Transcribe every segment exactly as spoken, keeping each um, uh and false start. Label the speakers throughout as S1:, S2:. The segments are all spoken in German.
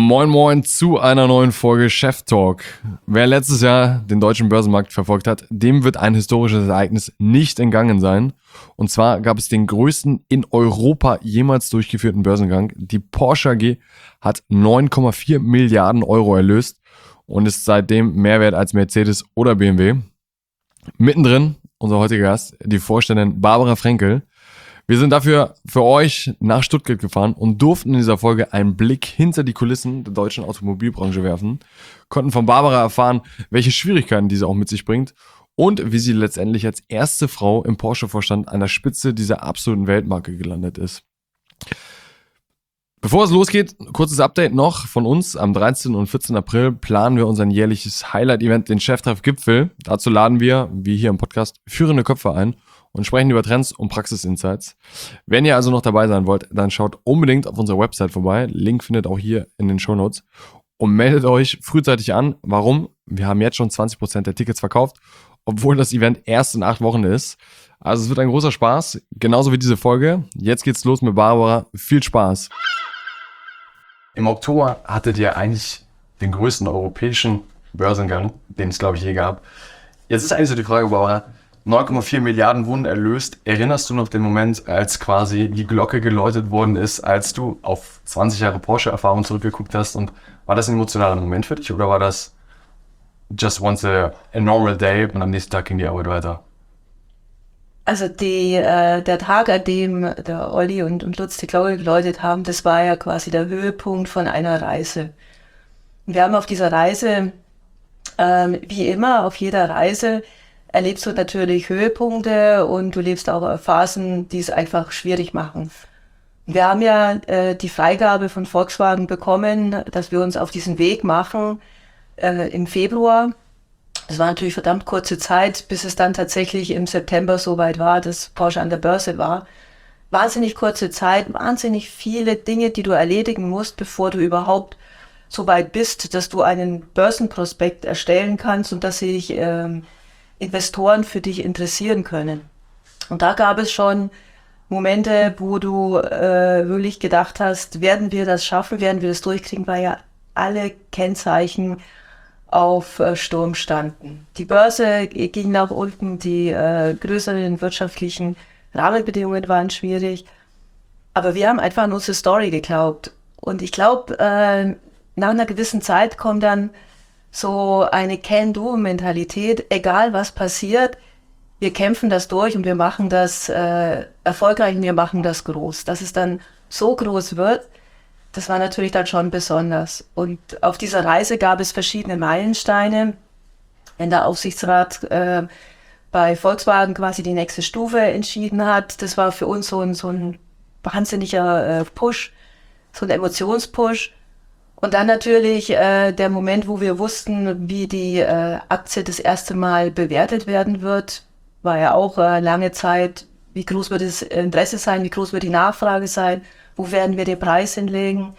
S1: Moin Moin zu einer neuen Folge Chef Talk. Wer letztes Jahr den deutschen Börsenmarkt verfolgt hat, dem wird ein historisches Ereignis nicht entgangen sein. Und zwar gab es den größten in Europa jemals durchgeführten Börsengang. Die Porsche A G hat neun Komma vier Milliarden Euro erlöst und ist seitdem mehr wert als Mercedes oder B M W. Mittendrin unser heutiger Gast, die Vorständin Barbara Frenkel. Wir sind dafür für euch nach Stuttgart gefahren und durften in dieser Folge einen Blick hinter die Kulissen der deutschen Automobilbranche werfen, konnten von Barbara erfahren, welche Schwierigkeiten diese auch mit sich bringt und wie sie letztendlich als erste Frau im Porsche-Vorstand an der Spitze dieser absoluten Weltmarke gelandet ist. Bevor es losgeht, kurzes Update noch von uns. Am dreizehnten und vierzehnten April planen wir unser jährliches Highlight-Event, den Cheftreff-Gipfel. Dazu laden wir, wie hier im Podcast, führende Köpfe ein und sprechen über Trends und Praxisinsights. Wenn ihr also noch dabei sein wollt, dann schaut unbedingt auf unserer Website vorbei. Link findet auch hier in den Shownotes. Und meldet euch frühzeitig an. Warum? Wir haben jetzt schon zwanzig Prozent der Tickets verkauft, obwohl das Event erst in acht Wochen ist. Also es wird ein großer Spaß, genauso wie diese Folge. Jetzt geht's los mit Barbara. Viel Spaß.
S2: Im Oktober hattet ihr eigentlich den größten europäischen Börsengang, den es, glaube ich, je gab. Jetzt ist eigentlich so die Frage, Barbara, neun Komma vier Milliarden wurden erlöst. Erinnerst du noch den Moment, als quasi die Glocke geläutet worden ist, als du auf zwanzig Jahre Porsche-Erfahrung zurückgeguckt hast? Und war das ein emotionaler Moment für dich oder war das just once a, a normal day und am nächsten Tag ging die Arbeit weiter?
S3: Also die, äh, der Tag, an dem der Olli und, und Lutz die Glocke geläutet haben, das war ja quasi der Höhepunkt von einer Reise. Wir haben auf dieser Reise, ähm, wie immer, auf jeder Reise, erlebst du natürlich Höhepunkte und du lebst auch Phasen, die es einfach schwierig machen. Wir haben ja äh, die Freigabe von Volkswagen bekommen, dass wir uns auf diesen Weg machen äh, im Februar. Das war natürlich verdammt kurze Zeit, bis es dann tatsächlich im September soweit war, dass Porsche an der Börse war. Wahnsinnig kurze Zeit, wahnsinnig viele Dinge, die du erledigen musst, bevor du überhaupt so weit bist, dass du einen Börsenprospekt erstellen kannst und dass sich ähm, Investoren für dich interessieren können. Und da gab es schon Momente, wo du äh, wirklich gedacht hast, werden wir das schaffen, werden wir das durchkriegen, weil ja alle Kennzeichen auf äh, Sturm standen. Die Börse ging nach unten, die äh, größeren wirtschaftlichen Rahmenbedingungen waren schwierig, aber wir haben einfach an unsere Story geglaubt. Und ich glaube, äh, nach einer gewissen Zeit kommt dann so eine Can-Do-Mentalität, egal was passiert, wir kämpfen das durch und wir machen das äh, erfolgreich und wir machen das groß. Dass es dann so groß wird, das war natürlich dann schon besonders. Und auf dieser Reise gab es verschiedene Meilensteine. Wenn der Aufsichtsrat äh, bei Volkswagen quasi die nächste Stufe entschieden hat, das war für uns so ein, so ein wahnsinniger äh, Push, so ein Emotionspush. Und dann natürlich äh, der Moment, wo wir wussten, wie die äh, Aktie das erste Mal bewertet werden wird, war ja auch äh, lange Zeit, wie groß wird das Interesse sein, wie groß wird die Nachfrage sein, wo werden wir den Preis hinlegen.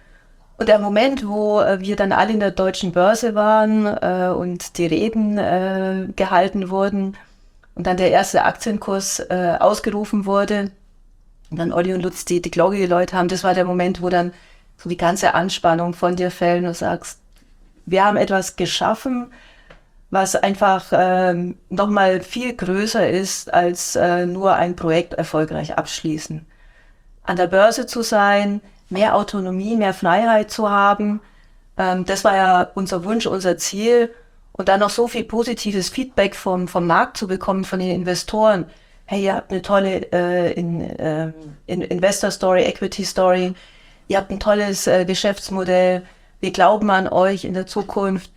S3: Und der Moment, wo äh, wir dann alle in der deutschen Börse waren äh, und die Reden äh, gehalten wurden und dann der erste Aktienkurs äh, ausgerufen wurde und dann Olli und Lutz die, die Glocke geläutet haben, das war der Moment, wo dann so die ganze Anspannung von dir fällt und du sagst, wir haben etwas geschaffen, was einfach ähm, nochmal viel größer ist, als äh, nur ein Projekt erfolgreich abschließen. An der Börse zu sein, mehr Autonomie, mehr Freiheit zu haben, ähm, das war ja unser Wunsch, unser Ziel. Und dann noch so viel positives Feedback vom, vom Markt zu bekommen, von den Investoren. Hey, ihr habt eine tolle äh, in, äh, in Investor Story, Equity Story. Ihr habt ein tolles äh, Geschäftsmodell, wir glauben an euch in der Zukunft.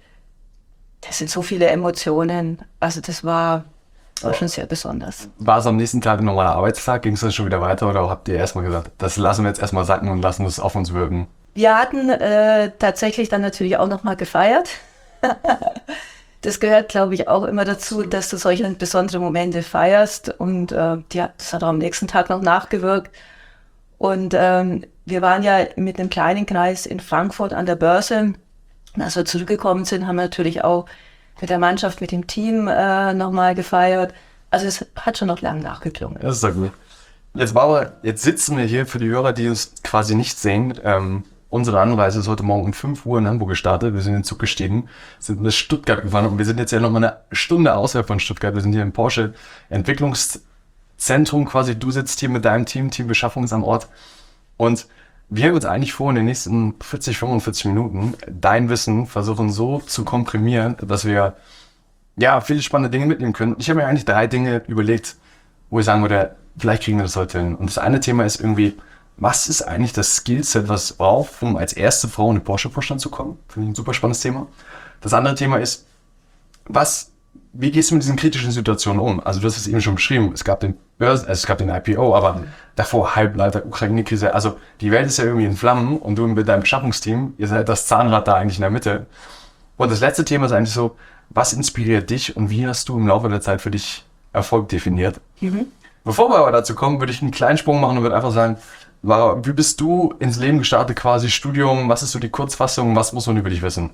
S3: Das sind so viele Emotionen, also das war, war schon sehr besonders.
S2: War es am nächsten Tag ein normaler Arbeitstag? Ging es dann schon wieder weiter oder habt ihr erstmal gesagt, das lassen wir jetzt erstmal sacken und lassen es auf uns wirken?
S3: Wir hatten äh, tatsächlich dann natürlich auch nochmal gefeiert. Das gehört, glaube ich, auch immer dazu, dass du solche besondere Momente feierst und äh, ja, das hat auch am nächsten Tag noch nachgewirkt. Und ähm, wir waren ja mit einem kleinen Kreis in Frankfurt an der Börse. Und als wir zurückgekommen sind, haben wir natürlich auch mit der Mannschaft, mit dem Team äh, nochmal gefeiert. Also es hat schon noch lange nachgeklungen.
S2: Das ist doch gut. Jetzt, Barbara, jetzt sitzen wir hier für die Hörer, die uns quasi nicht sehen. Ähm, unsere Anreise ist heute Morgen um fünf Uhr in Hamburg gestartet. Wir sind in den Zug gestiegen, sind bis Stuttgart gefahren und wir sind jetzt ja noch mal eine Stunde außerhalb von Stuttgart. Wir sind hier im Porsche Entwicklungszentrum quasi. Du sitzt hier mit deinem Team, Team Beschaffung ist am Ort. Und wir haben uns eigentlich vor, in den nächsten vierzig, fünfundvierzig Minuten dein Wissen versuchen so zu komprimieren, dass wir ja viele spannende Dinge mitnehmen können. Ich habe mir eigentlich drei Dinge überlegt, wo ich sagen würde, vielleicht kriegen wir das heute hin. Und das eine Thema ist irgendwie, was ist eigentlich das Skillset, was es braucht, um als erste Frau in den Porsche-Vorstand zu kommen? Finde ich ein super spannendes Thema. Das andere Thema ist, was, wie gehst du mit diesen kritischen Situationen um? Also du hast es eben schon beschrieben, es gab den Börsen, also es gab den I P O, aber davor Halbleiter, Ukraine-Krise, also die Welt ist ja irgendwie in Flammen und du mit deinem Beschaffungsteam, ihr seid das Zahnrad da eigentlich in der Mitte. Und das letzte Thema ist eigentlich so, was inspiriert dich und wie hast du im Laufe der Zeit für dich Erfolg definiert? Mhm. Bevor wir aber dazu kommen, würde ich einen kleinen Sprung machen und würde einfach sagen, Lara, wie bist du ins Leben gestartet, quasi Studium, was ist so die Kurzfassung, was muss man über dich wissen?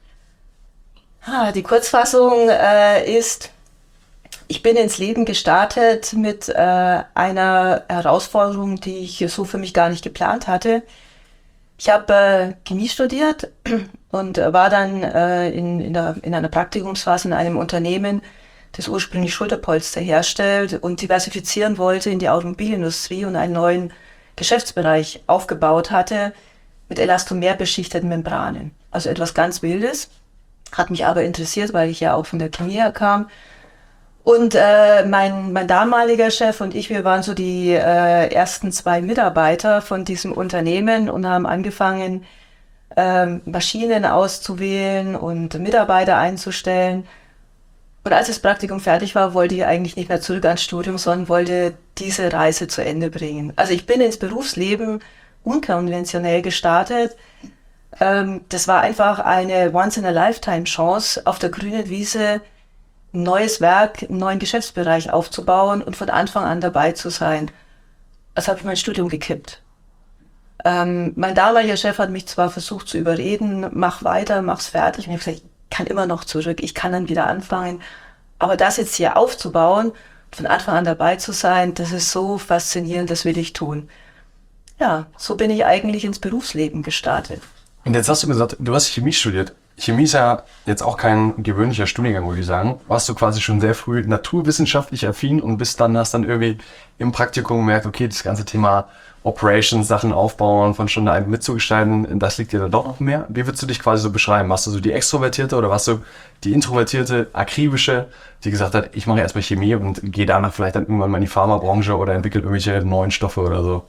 S3: Ah, die Kurzfassung äh, ist, ich bin ins Leben gestartet mit äh, einer Herausforderung, die ich so für mich gar nicht geplant hatte. Ich habe äh, Chemie studiert und war dann äh, in, in, der, in einer Praktikumsphase in einem Unternehmen, das ursprünglich Schulterpolster herstellt und diversifizieren wollte in die Automobilindustrie und einen neuen Geschäftsbereich aufgebaut hatte mit elastomerbeschichteten Membranen. Also etwas ganz Wildes, hat mich aber interessiert, weil ich ja auch von der Chemie her kam. Und äh, mein, mein damaliger Chef und ich, wir waren so die äh, ersten zwei Mitarbeiter von diesem Unternehmen und haben angefangen, äh, Maschinen auszuwählen und Mitarbeiter einzustellen. Und als das Praktikum fertig war, wollte ich eigentlich nicht mehr zurück ans Studium, sondern wollte diese Reise zu Ende bringen. Also ich bin ins Berufsleben unkonventionell gestartet. Ähm, das war einfach eine Once-in-a-Lifetime-Chance, auf der grünen Wiese ein neues Werk, einen neuen Geschäftsbereich aufzubauen und von Anfang an dabei zu sein. Also habe ich mein Studium gekippt. Ähm, mein damaliger Chef hat mich zwar versucht zu überreden, mach weiter, mach's fertig. Und ich habe gesagt, ich kann immer noch zurück, ich kann dann wieder anfangen. Aber das jetzt hier aufzubauen, von Anfang an dabei zu sein, das ist so faszinierend, das will ich tun. Ja, so bin ich eigentlich ins Berufsleben gestartet.
S2: Und jetzt hast du gesagt, du hast Chemie studiert. Chemie ist ja jetzt auch kein gewöhnlicher Studiengang, würde ich sagen. Warst du quasi schon sehr früh naturwissenschaftlich affin und bist dann, hast dann irgendwie im Praktikum gemerkt, okay, das ganze Thema Operations, Sachen aufbauen, von Stunde ein mitzugestalten, das liegt dir dann doch noch mehr. Wie würdest du dich quasi so beschreiben? Warst du so die Extrovertierte oder warst du die introvertierte, akribische, die gesagt hat, ich mache erstmal Chemie und gehe danach vielleicht dann irgendwann mal in die Pharmabranche oder entwickle irgendwelche neuen Stoffe oder so?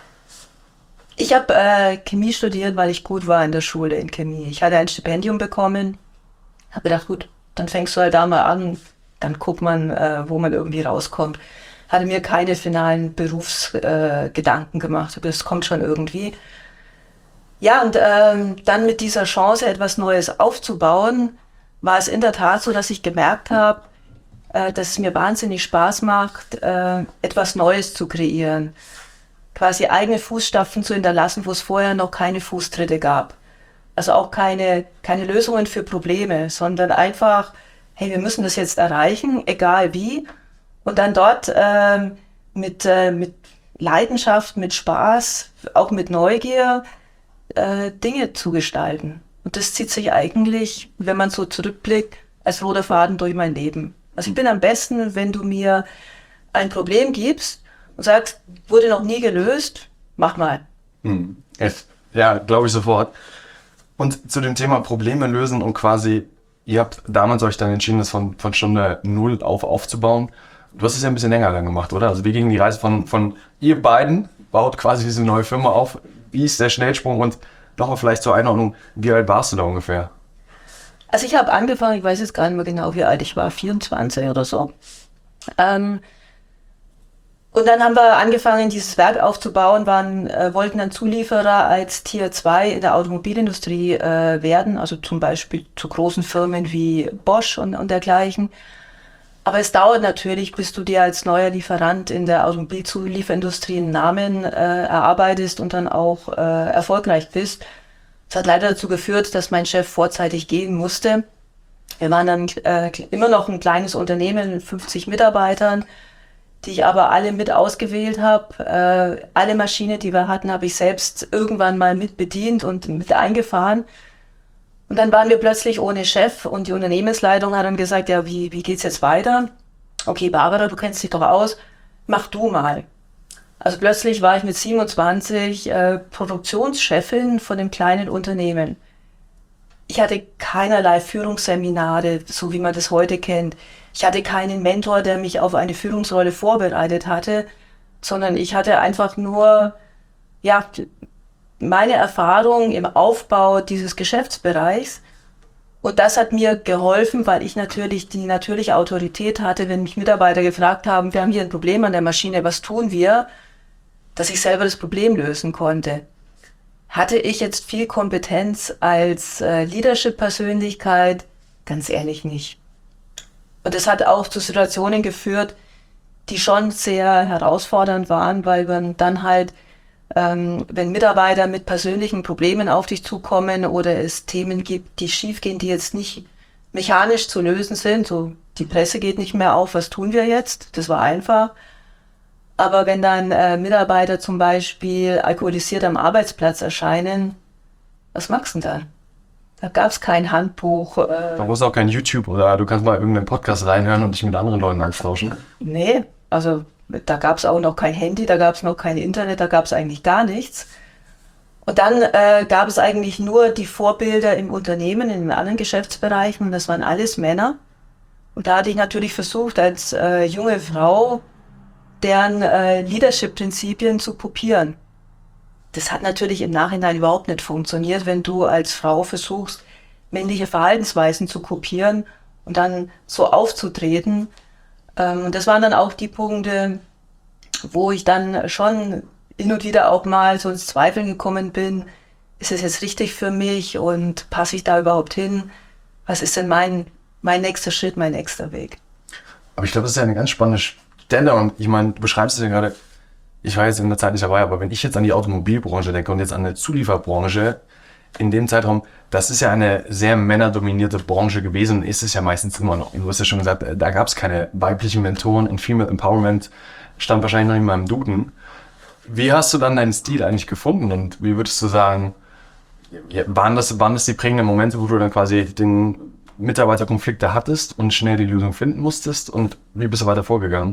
S3: Ich habe äh, Chemie studiert, weil ich gut war in der Schule in Chemie. Ich hatte ein Stipendium bekommen, habe gedacht, gut, dann fängst du halt da mal an, dann guckt man, äh, wo man irgendwie rauskommt. Hatte mir keine finalen Berufsgedanken äh, gemacht, aber das kommt schon irgendwie. Ja, und ähm, dann mit dieser Chance, etwas Neues aufzubauen, war es in der Tat so, dass ich gemerkt habe, äh, dass es mir wahnsinnig Spaß macht, äh, etwas Neues zu kreieren. Quasi eigene Fußstapfen zu hinterlassen, wo es vorher noch keine Fußtritte gab. Also auch keine, keine Lösungen für Probleme, sondern einfach, hey, wir müssen das jetzt erreichen, egal wie. Und dann dort ähm, mit, äh, mit Leidenschaft, mit Spaß, auch mit Neugier äh, Dinge zu gestalten. Und das zieht sich eigentlich, wenn man so zurückblickt, als roter Faden durch mein Leben. Also ich bin am besten, wenn du mir ein Problem gibst, und sagst, wurde noch nie gelöst, mach mal.
S2: Hm. Ja, glaube ich sofort. Und zu dem Thema Probleme lösen und quasi, ihr habt damals euch dann entschieden, das von, von Stunde null auf aufzubauen. Du hast es ja ein bisschen länger dann gemacht, oder? Also wie ging die Reise von, von ihr beiden, baut quasi diese neue Firma auf, wie ist der Schnellsprung und nochmal vielleicht zur Einordnung, wie alt warst du da ungefähr?
S3: Also ich habe angefangen, ich weiß jetzt gar nicht mehr genau, wie alt ich war, vierundzwanzig oder so. Ähm, Und dann haben wir angefangen, dieses Werk aufzubauen, waren, äh, wollten dann Zulieferer als Tier zwei in der Automobilindustrie äh, werden, also zum Beispiel zu großen Firmen wie Bosch und, und dergleichen. Aber es dauert natürlich, bis du dir als neuer Lieferant in der Automobilzulieferindustrie einen Namen äh, erarbeitest und dann auch äh, erfolgreich bist. Das hat leider dazu geführt, dass mein Chef vorzeitig gehen musste. Wir waren dann äh, immer noch ein kleines Unternehmen mit fünfzig Mitarbeitern. die ich aber alle mit ausgewählt habe. Äh, alle Maschinen, die wir hatten, habe ich selbst irgendwann mal mit bedient und mit eingefahren. Und dann waren wir plötzlich ohne Chef und die Unternehmensleitung hat dann gesagt, ja, wie, wie geht's jetzt weiter? Okay, Barbara, du kennst dich doch aus, mach du mal. Also plötzlich war ich mit siebenundzwanzig äh, Produktionschefin von einem kleinen Unternehmen. Ich hatte keinerlei Führungsseminare, so wie man das heute kennt. Ich hatte keinen Mentor, der mich auf eine Führungsrolle vorbereitet hatte, sondern ich hatte einfach nur, ja, meine Erfahrung im Aufbau dieses Geschäftsbereichs. Und das hat mir geholfen, weil ich natürlich die natürliche Autorität hatte, wenn mich Mitarbeiter gefragt haben, wir haben hier ein Problem an der Maschine, was tun wir? Dass ich selber das Problem lösen konnte. Hatte ich jetzt viel Kompetenz als äh, Leadership-Persönlichkeit? Ganz ehrlich nicht. Und das hat auch zu Situationen geführt, die schon sehr herausfordernd waren, weil man dann halt, ähm, wenn Mitarbeiter mit persönlichen Problemen auf dich zukommen oder es Themen gibt, die schiefgehen, die jetzt nicht mechanisch zu lösen sind, so die Presse geht nicht mehr auf, was tun wir jetzt? Das war einfach. Aber wenn dann äh, Mitarbeiter zum Beispiel alkoholisiert am Arbeitsplatz erscheinen, was machst du denn dann? Da gab es kein Handbuch. Äh,
S2: Da muss auch kein YouTube oder du kannst mal irgendeinen Podcast reinhören und dich mit anderen Leuten austauschen.
S3: Nee, also da gab es auch noch kein Handy, da gab es noch kein Internet, da gab es eigentlich gar nichts. Und dann äh, gab es eigentlich nur die Vorbilder im Unternehmen, in den anderen Geschäftsbereichen und das waren alles Männer. Und da hatte ich natürlich versucht, als äh, junge Frau deren äh, Leadership-Prinzipien zu kopieren. Das hat natürlich im Nachhinein überhaupt nicht funktioniert, wenn du als Frau versuchst, männliche Verhaltensweisen zu kopieren und dann so aufzutreten. Ähm, das waren dann auch die Punkte, wo ich dann schon hin und wieder auch mal so ins Zweifeln gekommen bin, ist es jetzt richtig für mich und passe ich da überhaupt hin? Was ist denn mein, mein nächster Schritt, mein nächster Weg?
S2: Aber ich glaube, das ist ja eine ganz spannende Stelle und ich meine, du beschreibst es ja gerade, ich war jetzt in der Zeit nicht dabei, aber wenn ich jetzt an die Automobilbranche denke und jetzt an die Zulieferbranche, in dem Zeitraum, das ist ja eine sehr männerdominierte Branche gewesen und ist es ja meistens immer noch. Du hast ja schon gesagt, da gab es keine weiblichen Mentoren und Female Empowerment stand wahrscheinlich noch in meinem Duden. Wie hast du dann deinen Stil eigentlich gefunden und wie würdest du sagen, waren das, waren das die prägenden Momente, wo du dann quasi den Mitarbeiterkonflikte hattest und schnell die Lösung finden musstest und wie bist du weiter vorgegangen?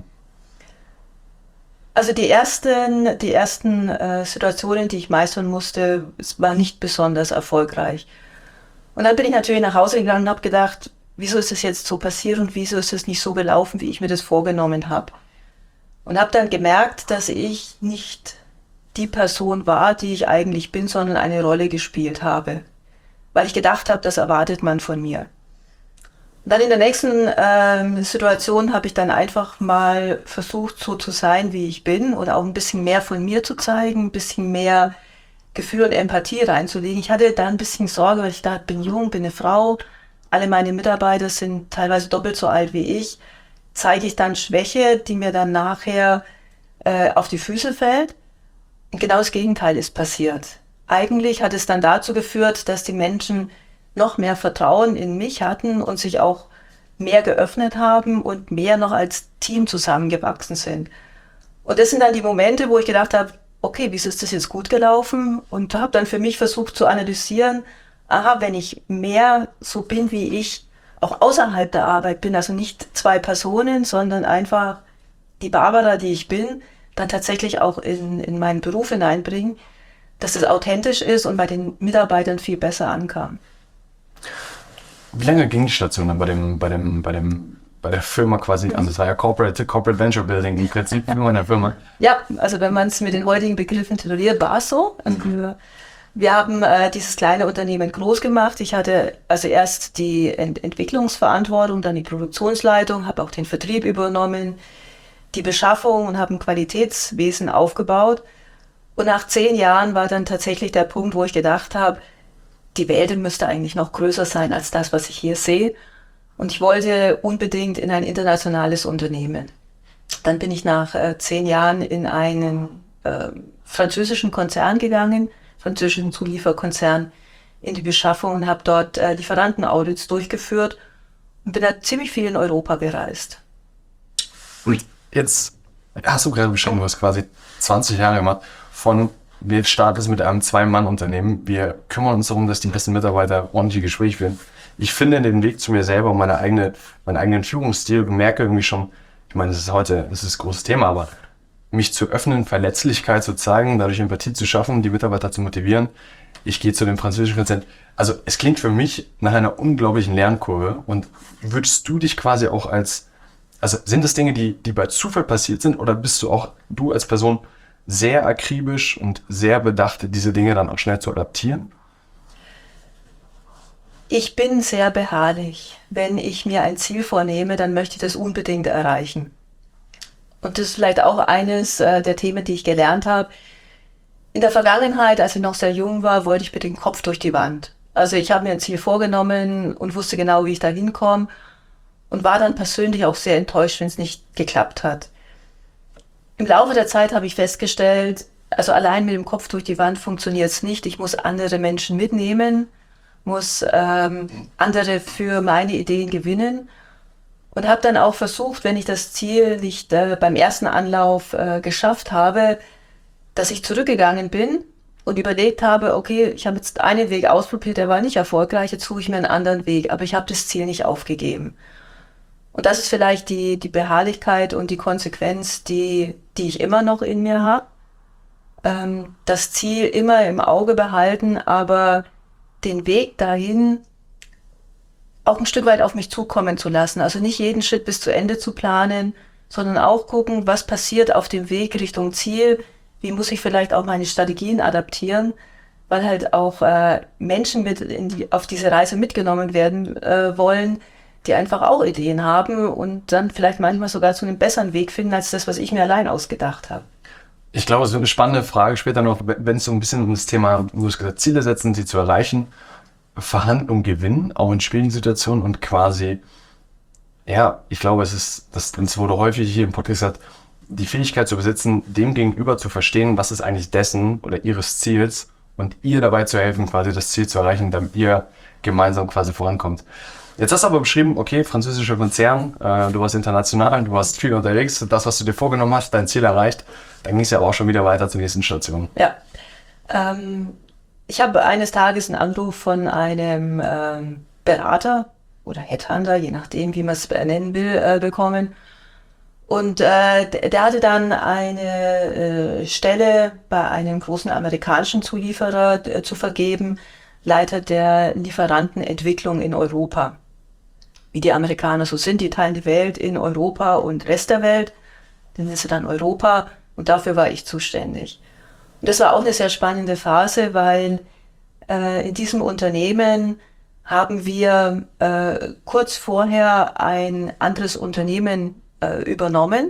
S3: Also die ersten, die ersten äh, Situationen, die ich meistern musste, es war nicht besonders erfolgreich. Und dann bin ich natürlich nach Hause gegangen und habe gedacht, wieso ist das jetzt so passiert und wieso ist das nicht so gelaufen, wie ich mir das vorgenommen habe. Und habe dann gemerkt, dass ich nicht die Person war, die ich eigentlich bin, sondern eine Rolle gespielt habe. Weil ich gedacht habe, das erwartet man von mir. Und dann in der nächsten ähm, Situation habe ich dann einfach mal versucht, so zu sein, wie ich bin und auch ein bisschen mehr von mir zu zeigen, ein bisschen mehr Gefühl und Empathie reinzulegen. Ich hatte da ein bisschen Sorge, weil ich dachte, ich bin jung, bin eine Frau, alle meine Mitarbeiter sind teilweise doppelt so alt wie ich. Zeige ich dann Schwäche, die mir dann nachher äh, auf die Füße fällt? Und genau das Gegenteil ist passiert. Eigentlich hat es dann dazu geführt, dass die Menschen noch mehr Vertrauen in mich hatten und sich auch mehr geöffnet haben und mehr noch als Team zusammengewachsen sind. Und das sind dann die Momente, wo ich gedacht habe, okay, wieso ist das jetzt gut gelaufen? Und habe dann für mich versucht zu analysieren, aha, wenn ich mehr so bin, wie ich auch außerhalb der Arbeit bin, also nicht zwei Personen, sondern einfach die Barbara, die ich bin, dann tatsächlich auch in, in meinen Beruf hineinbringen, dass es authentisch ist und bei den Mitarbeitern viel besser ankam.
S2: Wie lange ging die Station dann bei dem, bei dem, bei dem, bei der Firma quasi an? Das war ja Corporate, Corporate Venture Building im Prinzip nur in der Firma.
S3: Ja, also wenn man es mit den heutigen Begriffen tituliert, war es so. Also wir, wir haben äh, dieses kleine Unternehmen groß gemacht. Ich hatte also erst die Ent- Entwicklungsverantwortung, dann die Produktionsleitung, habe auch den Vertrieb übernommen, die Beschaffung und habe ein Qualitätswesen aufgebaut. Und nach zehn Jahren war dann tatsächlich der Punkt, wo ich gedacht habe, die Welt müsste eigentlich noch größer sein als das, was ich hier sehe. Und ich wollte unbedingt in ein internationales Unternehmen. Dann bin ich nach äh, zehn Jahren in einen äh, französischen Konzern gegangen, französischen Zulieferkonzern, in die Beschaffung und habe dort äh, Lieferantenaudits durchgeführt und bin da ziemlich viel in Europa gereist.
S2: Und jetzt Hast du gerade beschrieben, du hast quasi zwanzig Jahre gemacht von, wir starten es mit einem Zwei-Mann-Unternehmen, wir kümmern uns darum, dass die besten Mitarbeiter ordentliche Gespräche führen. Ich finde den Weg zu mir selber und meine eigene, meinen eigenen Führungsstil, merke irgendwie schon, ich meine, das ist heute, das ist ein großes Thema, aber mich zu öffnen, Verletzlichkeit zu zeigen, dadurch Empathie zu schaffen, die Mitarbeiter zu motivieren. Ich gehe zu dem französischen Rezent. Also es klingt für mich nach einer unglaublichen Lernkurve. Und würdest du dich quasi auch als, also sind das Dinge, die, die bei Zufall passiert sind, oder bist du auch, du als Person, sehr akribisch und sehr bedacht, diese Dinge dann auch schnell zu adaptieren?
S3: Ich bin sehr beharrlich. Wenn ich mir ein Ziel vornehme, dann möchte ich das unbedingt erreichen. Und das ist vielleicht auch eines äh, der Themen, die ich gelernt habe. In der Vergangenheit, als ich noch sehr jung war, wollte ich mit dem Kopf durch die Wand. Also ich habe mir ein Ziel vorgenommen und wusste genau, wie ich da hinkomme und war dann persönlich auch sehr enttäuscht, wenn es nicht geklappt hat. Im Laufe der Zeit habe ich festgestellt, also allein mit dem Kopf durch die Wand funktioniert es nicht. Ich muss andere Menschen mitnehmen, muss ähm, andere für meine Ideen gewinnen. Und habe dann auch versucht, wenn ich das Ziel nicht äh, beim ersten Anlauf äh, geschafft habe, dass ich zurückgegangen bin und überlegt habe, okay, ich habe jetzt einen Weg ausprobiert, der war nicht erfolgreich, jetzt suche ich mir einen anderen Weg, aber ich habe das Ziel nicht aufgegeben. Und das ist vielleicht die, die Beharrlichkeit und die Konsequenz, die, die ich immer noch in mir habe. Ähm, das Ziel immer im Auge behalten, aber den Weg dahin auch ein Stück weit auf mich zukommen zu lassen. Also nicht jeden Schritt bis zu Ende zu planen, sondern auch gucken, was passiert auf dem Weg Richtung Ziel. Wie muss ich vielleicht auch meine Strategien adaptieren, weil halt auch äh, Menschen mit in die, auf diese Reise mitgenommen werden äh, wollen, die einfach auch Ideen haben und dann vielleicht manchmal sogar zu einem besseren Weg finden, als das, was ich mir allein ausgedacht habe.
S2: Ich glaube, es ist eine spannende Frage später noch, wenn es so ein bisschen um das Thema, du hast gesagt, Ziele setzen, sie zu erreichen, Verhandlungen gewinnen, auch in schwierigen Situationen und quasi, ja, ich glaube, es ist, das, das wurde häufig hier im Podcast gesagt, die Fähigkeit zu besitzen, dem Gegenüber zu verstehen, was ist eigentlich dessen oder ihres Ziels und ihr dabei zu helfen, quasi das Ziel zu erreichen, damit ihr gemeinsam quasi vorankommt. Jetzt hast du aber beschrieben, okay, französischer Konzern, äh, du warst international, du warst viel unterwegs, das, was du dir vorgenommen hast, dein Ziel erreicht, dann ging es ja aber auch schon wieder weiter zur nächsten Station.
S3: Ja, ähm, ich habe eines Tages einen Anruf von einem ähm, Berater oder Headhunter, je nachdem, wie man es nennen will, äh, bekommen. Und äh, der hatte dann eine äh, Stelle bei einem großen amerikanischen Zulieferer äh, zu vergeben, Leiter der Lieferantenentwicklung in Europa. Wie die Amerikaner so sind, die teilen die Welt in Europa und Rest der Welt. Dann ist sie dann Europa und dafür war ich zuständig. Und das war auch eine sehr spannende Phase, weil äh, in diesem Unternehmen haben wir äh, kurz vorher ein anderes Unternehmen äh, übernommen,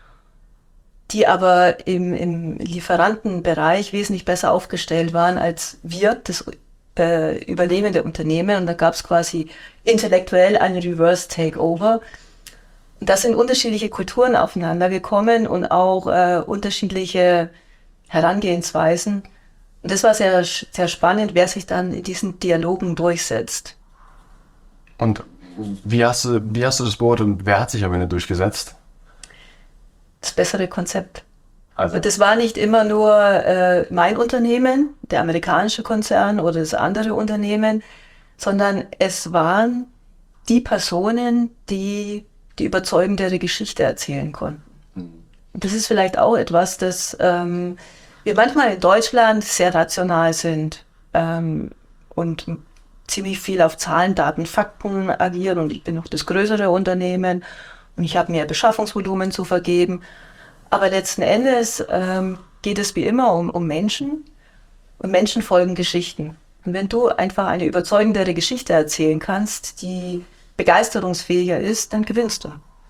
S3: die aber im, im Lieferantenbereich wesentlich besser aufgestellt waren als wir, das äh, übernehmende Unternehmen. Und da gab es quasi intellektuell einen Reverse Takeover. Und da sind unterschiedliche Kulturen aufeinander gekommen und auch äh, unterschiedliche Herangehensweisen. Und das war sehr, sehr spannend, wer sich dann in diesen Dialogen durchsetzt.
S2: Und wie hast du, wie hast du das beobachtet und wer hat sich am Ende durchgesetzt?
S3: Das bessere Konzept.
S2: Also.
S3: Und das war nicht immer nur äh, mein Unternehmen, der amerikanische Konzern oder das andere Unternehmen, sondern es waren die Personen, die die überzeugendere Geschichte erzählen konnten. Und das ist vielleicht auch etwas, das ähm, wir manchmal in Deutschland sehr rational sind ähm, und ziemlich viel auf Zahlen, Daten, Fakten agieren. Und ich bin noch das größere Unternehmen und ich habe mehr Beschaffungsvolumen zu vergeben. Aber letzten Endes ähm, geht es wie immer um, um Menschen und Menschen folgen Geschichten. Und wenn du einfach eine überzeugendere Geschichte erzählen kannst, die begeisterungsfähiger ist, dann gewinnst du.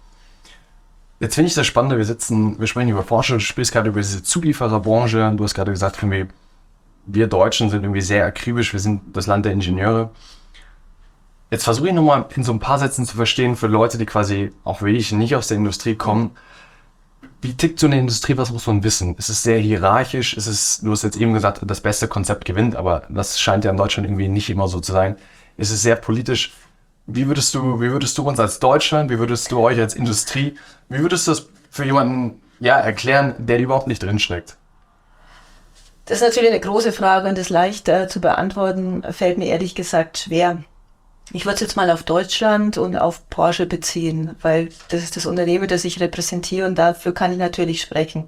S2: Jetzt finde ich das Spannende, wir sitzen, wir sprechen über Forschung, du sprichst gerade über diese Zuliefererbranche, du hast gerade gesagt, wir, wir Deutschen sind irgendwie sehr akribisch, wir sind das Land der Ingenieure. Jetzt versuche ich nochmal in so ein paar Sätzen zu verstehen für Leute, die quasi auch wie ich nicht aus der Industrie kommen. Wie tickt so eine Industrie, was muss man wissen? Ist es sehr hierarchisch? Ist es, du hast jetzt eben gesagt, das beste Konzept gewinnt, aber das scheint ja in Deutschland irgendwie nicht immer so zu sein. Ist es sehr politisch? Wie würdest du, wie würdest du uns als Deutschland, wie würdest du euch als Industrie, wie würdest du das für jemanden ja, erklären, der überhaupt nicht drinsteckt?
S3: Das ist natürlich eine große Frage und das leicht äh, zu beantworten, fällt mir ehrlich gesagt schwer. Ich würde es jetzt mal auf Deutschland und auf Porsche beziehen, weil das ist das Unternehmen, das ich repräsentiere und dafür kann ich natürlich sprechen.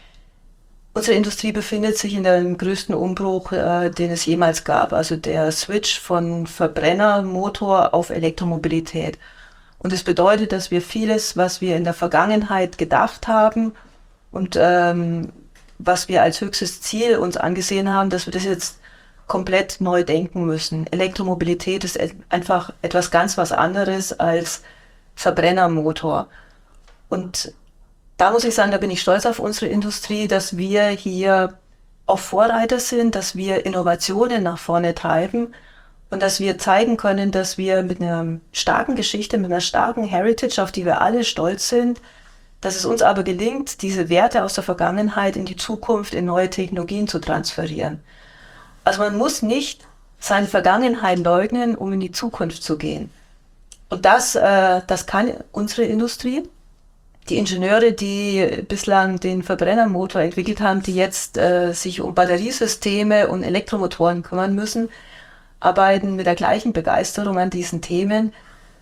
S3: Unsere Industrie befindet sich in dem größten Umbruch, äh, den es jemals gab, also der Switch von Verbrennermotor auf Elektromobilität. Und das bedeutet, dass wir vieles, was wir in der Vergangenheit gedacht haben und ähm, was wir als höchstes Ziel uns angesehen haben, dass wir das jetzt komplett neu denken müssen. Elektromobilität ist einfach etwas ganz was anderes als Verbrennermotor. Und da muss ich sagen, da bin ich stolz auf unsere Industrie, dass wir hier auch Vorreiter sind, dass wir Innovationen nach vorne treiben und dass wir zeigen können, dass wir mit einer starken Geschichte, mit einer starken Heritage, auf die wir alle stolz sind, dass es uns aber gelingt, diese Werte aus der Vergangenheit in die Zukunft, in neue Technologien zu transferieren. Also man muss nicht seine Vergangenheit leugnen, um in die Zukunft zu gehen. Und das, äh, das kann unsere Industrie. Die Ingenieure, die bislang den Verbrennermotor entwickelt haben, die jetzt äh, sich um Batteriesysteme und Elektromotoren kümmern müssen, arbeiten mit der gleichen Begeisterung an diesen Themen.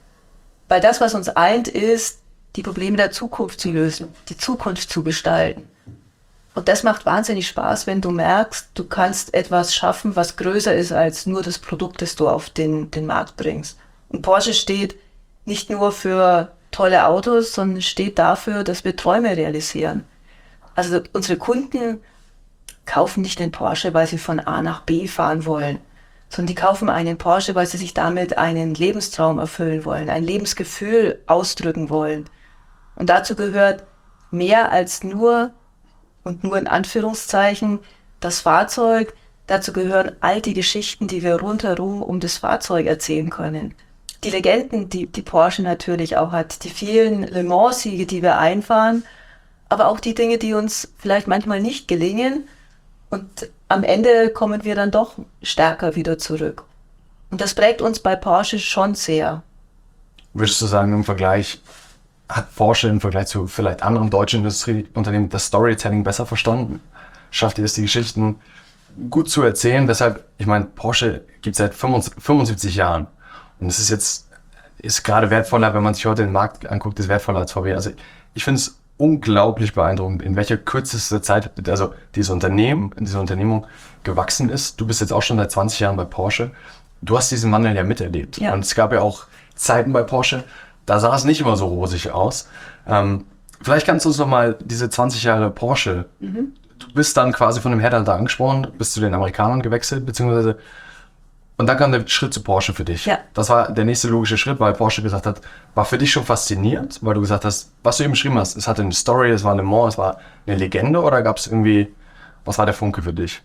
S3: Weil das, was uns eint, ist, die Probleme der Zukunft zu lösen, die Zukunft zu gestalten. Und das macht wahnsinnig Spaß, wenn du merkst, du kannst etwas schaffen, was größer ist als nur das Produkt, das du auf den, den Markt bringst. Und Porsche steht nicht nur für tolle Autos, sondern steht dafür, dass wir Träume realisieren. Also unsere Kunden kaufen nicht den Porsche, weil sie von A nach B fahren wollen, sondern die kaufen einen Porsche, weil sie sich damit einen Lebenstraum erfüllen wollen, ein Lebensgefühl ausdrücken wollen. Und dazu gehört mehr als nur, und nur in Anführungszeichen, das Fahrzeug. Dazu gehören all die Geschichten, die wir rundherum um das Fahrzeug erzählen können. Die Legenden, die, die Porsche natürlich auch hat, die vielen Le Mans-Siege, die wir einfahren, aber auch die Dinge, die uns vielleicht manchmal nicht gelingen. Und am Ende kommen wir dann doch stärker wieder zurück. Und das prägt uns bei Porsche schon sehr.
S2: Würdest du sagen, im Vergleich, hat Porsche im Vergleich zu vielleicht anderen deutschen Industrieunternehmen das Storytelling besser verstanden? Schafft ihr es, die Geschichten gut zu erzählen? Deshalb, ich meine, Porsche gibt es seit fünfundsiebzig Jahren. Und es ist jetzt, ist gerade wertvoller, wenn man sich heute den Markt anguckt, ist wertvoller als V W. Also ich finde es unglaublich beeindruckend, in welcher kürzester Zeit, also dieses Unternehmen, diese Unternehmung gewachsen ist. Du bist jetzt auch schon seit zwanzig Jahren bei Porsche. Du hast diesen Wandel ja miterlebt.
S3: Ja.
S2: Und es gab ja auch Zeiten bei Porsche, da sah es nicht immer so rosig aus. Ähm, vielleicht kannst du uns noch mal diese zwanzig Jahre Porsche, mhm. Du bist dann quasi von dem Headhunter angesprochen, bist zu den Amerikanern gewechselt, beziehungsweise und dann kam der Schritt zu Porsche für dich.
S3: Ja.
S2: Das war der nächste logische Schritt, weil Porsche gesagt hat, war für dich schon faszinierend, weil du gesagt hast, was du eben beschrieben hast, es hatte eine Story, es war eine Mans, es war eine Legende oder gab es irgendwie, was war der Funke für dich?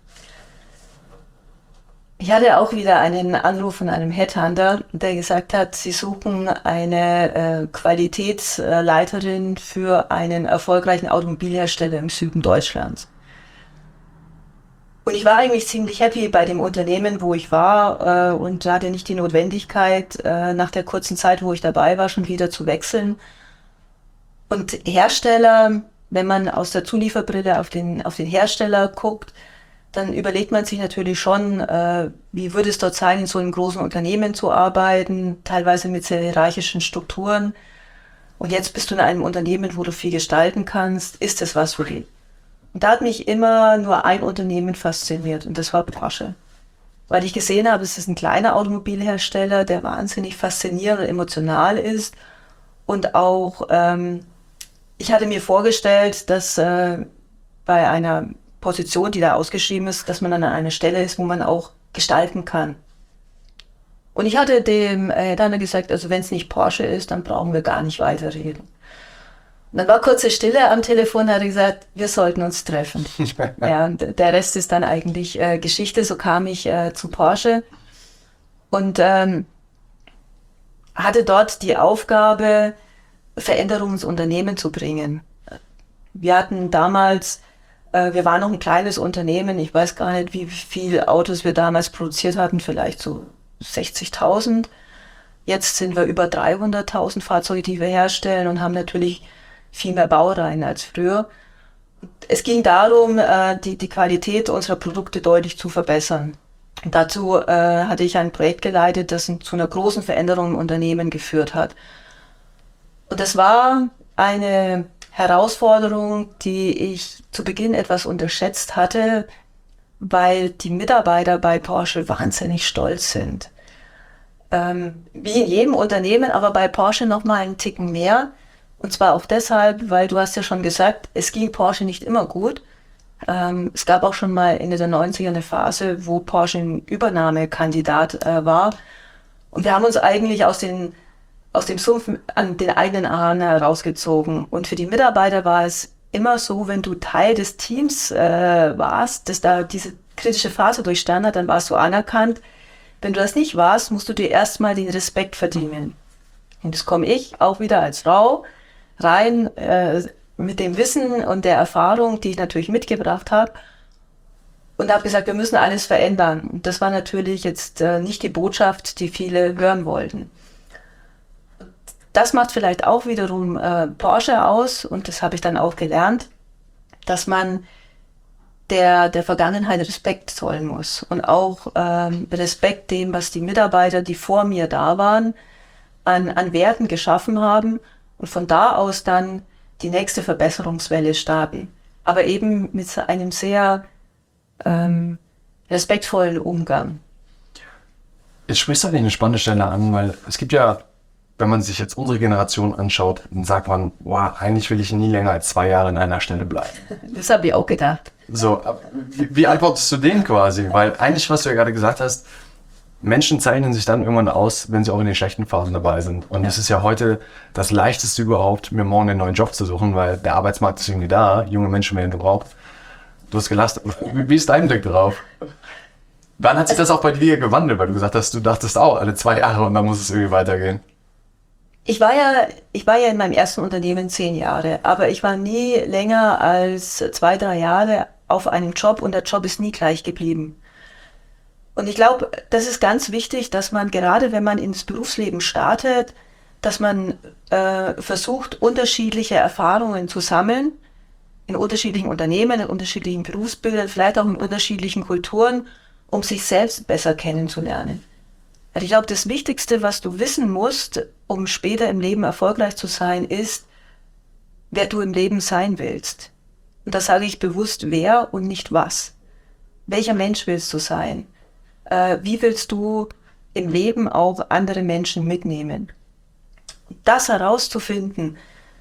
S3: Ich hatte auch wieder einen Anruf von einem Headhunter, der gesagt hat, sie suchen eine äh, Qualitätsleiterin für einen erfolgreichen Automobilhersteller im Süden Deutschlands. Und ich war eigentlich ziemlich happy bei dem Unternehmen, wo ich war äh, und hatte nicht die Notwendigkeit, äh, nach der kurzen Zeit, wo ich dabei war, schon wieder zu wechseln. Und Hersteller, wenn man aus der Zulieferbrille auf den, auf den Hersteller guckt, dann überlegt man sich natürlich schon, äh, wie würde es dort sein, in so einem großen Unternehmen zu arbeiten, teilweise mit sehr hierarchischen Strukturen. Und jetzt bist du in einem Unternehmen, wo du viel gestalten kannst. Ist das was für dich? Und da hat mich immer nur ein Unternehmen fasziniert und das war Porsche. Weil ich gesehen habe, es ist ein kleiner Automobilhersteller, der wahnsinnig faszinierend und emotional ist. Und auch, ähm, ich hatte mir vorgestellt, dass äh, bei einer Position, die da ausgeschrieben ist, dass man dann an einer Stelle ist, wo man auch gestalten kann. Und ich hatte dem äh, dann gesagt, also wenn es nicht Porsche ist, dann brauchen wir gar nicht weiterreden. Und dann war kurze Stille am Telefon, hat er gesagt, wir sollten uns treffen. Ja, und der Rest ist dann eigentlich äh, Geschichte. So kam ich äh, zu Porsche und ähm, hatte dort die Aufgabe, Veränderungen ins Unternehmen zu bringen. Wir hatten damals, äh, wir waren noch ein kleines Unternehmen, ich weiß gar nicht, wie viele Autos wir damals produziert hatten, vielleicht so sechzigtausend. Jetzt sind wir über dreihunderttausend Fahrzeuge, die wir herstellen und haben natürlich viel mehr Baureihen als früher. Es ging darum, äh, die, die Qualität unserer Produkte deutlich zu verbessern. Und dazu äh, hatte ich ein Projekt geleitet, das zu einer großen Veränderung im Unternehmen geführt hat. Und das war eine Herausforderung, die ich zu Beginn etwas unterschätzt hatte, weil die Mitarbeiter bei Porsche wahnsinnig stolz sind. Ähm, wie in jedem Unternehmen, aber bei Porsche noch mal einen Ticken mehr. Und zwar auch deshalb, weil du hast ja schon gesagt, es ging Porsche nicht immer gut. Ähm, es gab auch schon mal Ende der neunziger eine Phase, wo Porsche ein Übernahmekandidat äh, war. Und wir haben uns eigentlich aus, den, aus dem Sumpf an den eigenen Haaren herausgezogen. Und für die Mitarbeiter war es immer so, wenn du Teil des Teams äh, warst, das da diese kritische Phase durchstanden hat, dann warst du anerkannt. Wenn du das nicht warst, musst du dir erstmal den Respekt verdienen. Und das komme ich auch wieder als Frau rein, äh, mit dem Wissen und der Erfahrung, die ich natürlich mitgebracht habe. Und habe gesagt, wir müssen alles verändern. Und das war natürlich jetzt äh, nicht die Botschaft, die viele hören wollten. Das macht vielleicht auch wiederum äh, Porsche aus, und das habe ich dann auch gelernt, dass man der, der Vergangenheit Respekt zollen muss. Und auch ähm, Respekt dem, was die Mitarbeiter, die vor mir da waren, an, an Werten geschaffen haben, und von da aus dann die nächste Verbesserungswelle starten. Aber eben mit einem sehr ähm, respektvollen Umgang.
S2: Jetzt sprichst du eigentlich eine spannende Stelle an, weil es gibt ja, wenn man sich jetzt unsere Generation anschaut, dann sagt man, wow, eigentlich will ich nie länger als zwei Jahre in einer Stelle bleiben.
S3: Das habe ich auch gedacht.
S2: So, wie, wie antwortest du denen quasi? Weil eigentlich, was du ja gerade gesagt hast, Menschen zeichnen sich dann irgendwann aus, wenn sie auch in den schlechten Phasen dabei sind. Und es ist ja heute das Leichteste überhaupt, mir morgen einen neuen Job zu suchen, weil der Arbeitsmarkt ist irgendwie da, junge Menschen werden gebraucht. Du hast gelassen. Wie ist dein Blick drauf? Wann hat sich das auch bei dir gewandelt? Weil du gesagt hast, du dachtest auch alle zwei Jahre und dann muss es irgendwie weitergehen.
S3: Ich war ja, ich war ja in meinem ersten Unternehmen zehn Jahre, aber ich war nie länger als zwei, drei Jahre auf einem Job, und der Job ist nie gleich geblieben. Und ich glaube, das ist ganz wichtig, dass man gerade, wenn man ins Berufsleben startet, dass man äh, versucht, unterschiedliche Erfahrungen zu sammeln, in unterschiedlichen Unternehmen, in unterschiedlichen Berufsbildern, vielleicht auch in unterschiedlichen Kulturen, um sich selbst besser kennenzulernen. Also ich glaube, das Wichtigste, was du wissen musst, um später im Leben erfolgreich zu sein, ist, wer du im Leben sein willst. Und das sage ich bewusst, wer und nicht was. Welcher Mensch willst du sein? Äh, wie willst du im Leben auch andere Menschen mitnehmen? Das herauszufinden,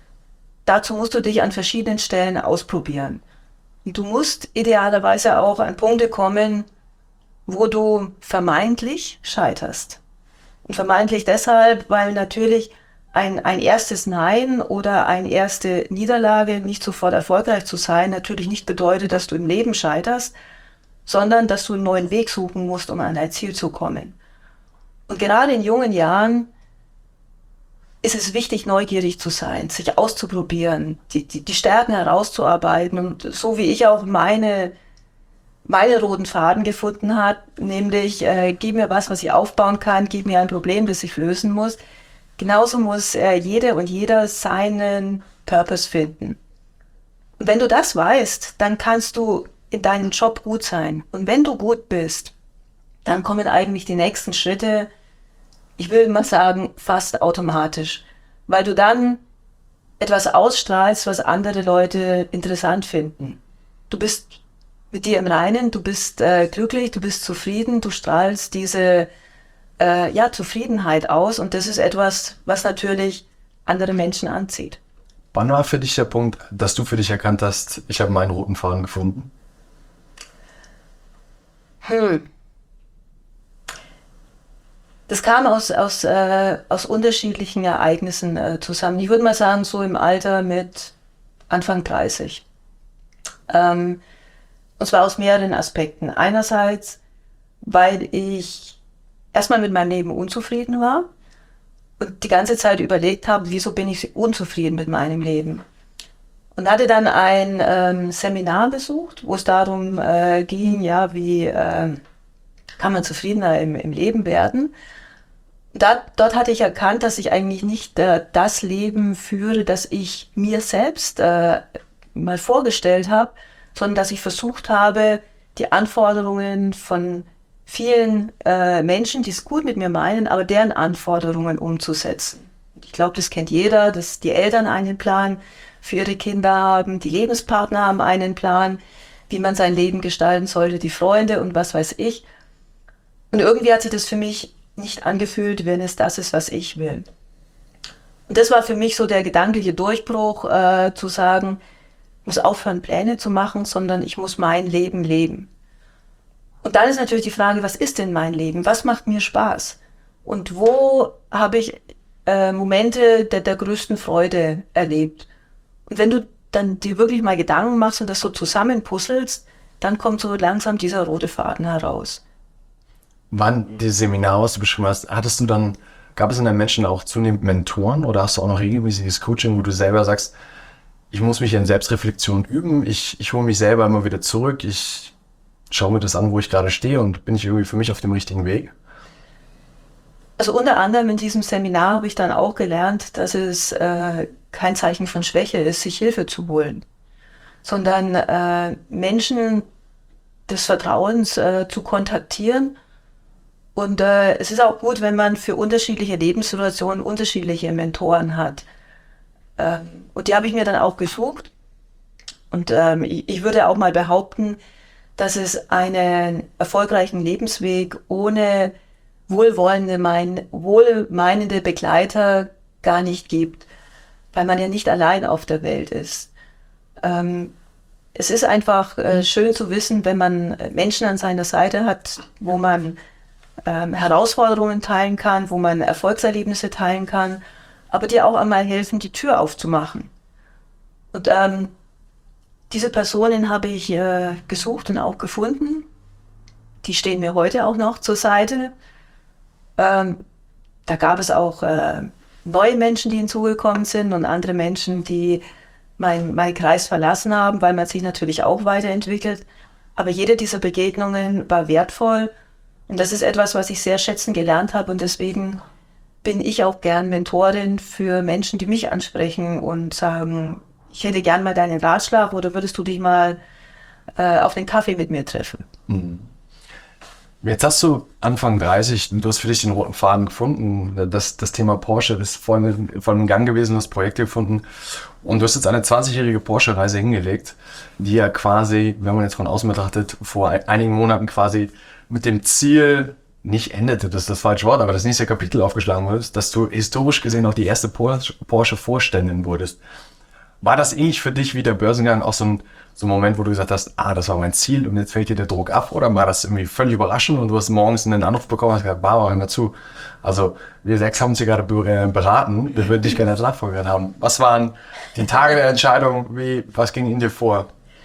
S3: dazu musst du dich an verschiedenen Stellen ausprobieren. Und du musst idealerweise auch an Punkte kommen, wo du vermeintlich scheiterst. Und vermeintlich deshalb, weil natürlich ein, ein erstes Nein oder eine erste Niederlage, nicht sofort erfolgreich zu sein, natürlich nicht bedeutet, dass du im Leben scheiterst, sondern dass du einen neuen Weg suchen musst, um an dein Ziel zu kommen. Und gerade in jungen Jahren ist es wichtig, neugierig zu sein, sich auszuprobieren, die, die, die Stärken herauszuarbeiten. Und so wie ich auch meine, meine roten Faden gefunden habe, nämlich äh, gib mir was, was ich aufbauen kann, gib mir ein Problem, das ich lösen muss. Genauso muss äh, jede und jeder seinen Purpose finden. Und wenn du das weißt, dann kannst du in deinem Job gut sein. Und wenn du gut bist, dann kommen eigentlich die nächsten Schritte, ich will mal sagen, fast automatisch. Weil du dann etwas ausstrahlst, was andere Leute interessant finden. Du bist mit dir im Reinen, du bist äh, glücklich, du bist zufrieden, du strahlst diese äh, ja, Zufriedenheit aus. Und das ist etwas, was natürlich andere Menschen anzieht.
S2: Wann war für dich der Punkt, dass du für dich erkannt hast, ich habe meinen roten Faden gefunden?
S3: Hm. Das kam aus, aus, äh, aus unterschiedlichen Ereignissen äh, zusammen. Ich würde mal sagen, so im Alter mit Anfang dreißig. Ähm, und zwar aus mehreren Aspekten. Einerseits, weil ich erstmal mit meinem Leben unzufrieden war und die ganze Zeit überlegt habe, wieso bin ich unzufrieden mit meinem Leben. Und hatte dann ein ähm, Seminar besucht, wo es darum äh, ging, ja, wie äh, kann man zufriedener im, im Leben werden. Da, dort hatte ich erkannt, dass ich eigentlich nicht äh, das Leben führe, das ich mir selbst äh, mal vorgestellt habe, sondern dass ich versucht habe, die Anforderungen von vielen äh, Menschen, die es gut mit mir meinen, aber deren Anforderungen umzusetzen. Ich glaube, das kennt jeder, dass die Eltern einen Plan für ihre Kinder haben, die Lebenspartner haben einen Plan, wie man sein Leben gestalten sollte, die Freunde und was weiß ich. Und irgendwie hat sich das für mich nicht angefühlt, wenn es das ist, was ich will. Und das war für mich so der gedankliche Durchbruch, äh, zu sagen, ich muss aufhören, Pläne zu machen, sondern ich muss mein Leben leben. Und dann ist natürlich die Frage, was ist denn mein Leben? Was macht mir Spaß? Und wo habe ich äh, Momente der, der größten Freude erlebt? Und wenn du dann dir wirklich mal Gedanken machst und das so zusammenpuzzelst, dann kommt so langsam dieser rote Faden heraus.
S2: Wann die Seminare, was du beschrieben hast, hattest du dann, gab es in deinen Menschen auch zunehmend Mentoren oder hast du auch noch regelmäßiges Coaching, wo du selber sagst, ich muss mich in Selbstreflexion üben, ich, ich hole mich selber immer wieder zurück, ich schaue mir das an, wo ich gerade stehe und bin ich irgendwie für mich auf dem richtigen Weg?
S3: Also unter anderem in diesem Seminar habe ich dann auch gelernt, dass es äh, kein Zeichen von Schwäche ist, sich Hilfe zu holen, sondern äh, Menschen des Vertrauens äh, zu kontaktieren. Und äh, es ist auch gut, wenn man für unterschiedliche Lebenssituationen unterschiedliche Mentoren hat. Ähm, und die habe ich mir dann auch gesucht. Und ähm, ich, ich würde auch mal behaupten, dass es einen erfolgreichen Lebensweg ohne wohlwollende, mein, wohlmeinende Begleiter gar nicht gibt, weil man ja nicht allein auf der Welt ist. Ähm, es ist einfach äh, schön zu wissen, wenn man Menschen an seiner Seite hat, wo man ähm, Herausforderungen teilen kann, wo man Erfolgserlebnisse teilen kann, aber die auch einmal helfen, die Tür aufzumachen. Und ähm, diese Personen habe ich äh, gesucht und auch gefunden. Die stehen mir heute auch noch zur Seite. Ähm, da gab es auch äh, neue Menschen, die hinzugekommen sind und andere Menschen, die meinen mein Kreis verlassen haben, weil man sich natürlich auch weiterentwickelt. Aber jede dieser Begegnungen war wertvoll und das ist etwas, was ich sehr schätzen gelernt habe und deswegen bin ich auch gern Mentorin für Menschen, die mich ansprechen und sagen, ich hätte gern mal deinen Ratschlag oder würdest du dich mal äh, auf den Kaffee mit mir treffen?
S2: Mhm. Jetzt hast du Anfang dreißig, du hast für dich den roten Faden gefunden, das, das Thema Porsche ist voll, voll im Gang gewesen, du hast Projekte gefunden und du hast jetzt eine zwanzigjährige Porsche-Reise hingelegt, die ja quasi, wenn man jetzt von außen betrachtet, vor einigen Monaten quasi mit dem Ziel nicht endete, das ist das falsche Wort, aber das nächste Kapitel aufgeschlagen wurdest, dass du historisch gesehen auch die erste Porsche-Vorständin wurdest. War das ähnlich für dich wie der Börsengang auch so ein, so ein Moment, wo du gesagt hast, ah, das war mein Ziel und jetzt fällt dir der Druck ab? Oder war das irgendwie völlig überraschend und du hast morgens einen Anruf bekommen und hast gesagt, wow, hör mal zu. Also wir sechs haben uns hier gerade beraten, wir würden dich gerne als Nachfolgerin haben. Was waren die Tage der Entscheidung? Wie, was ging in dir vor?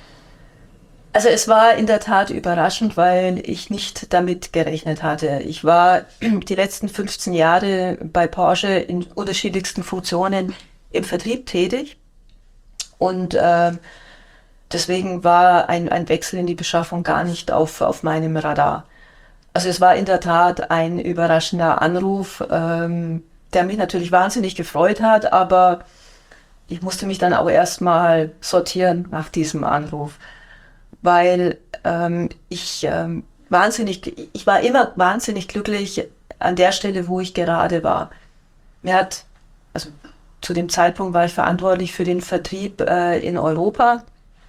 S3: Also es war in der Tat überraschend, weil ich nicht damit gerechnet hatte. Ich war die letzten fünfzehn Jahre bei Porsche in unterschiedlichsten Funktionen im Vertrieb tätig. Und äh, deswegen war ein, ein Wechsel in die Beschaffung gar nicht auf, auf meinem Radar. Also es war in der Tat ein überraschender Anruf, ähm, der mich natürlich wahnsinnig gefreut hat, aber ich musste mich dann auch erstmal sortieren nach diesem Anruf, weil ähm, ich ähm, wahnsinnig, ich war immer wahnsinnig glücklich an der Stelle, wo ich gerade war. Mir hat, also zu dem Zeitpunkt war ich verantwortlich für den Vertrieb äh, in Europa.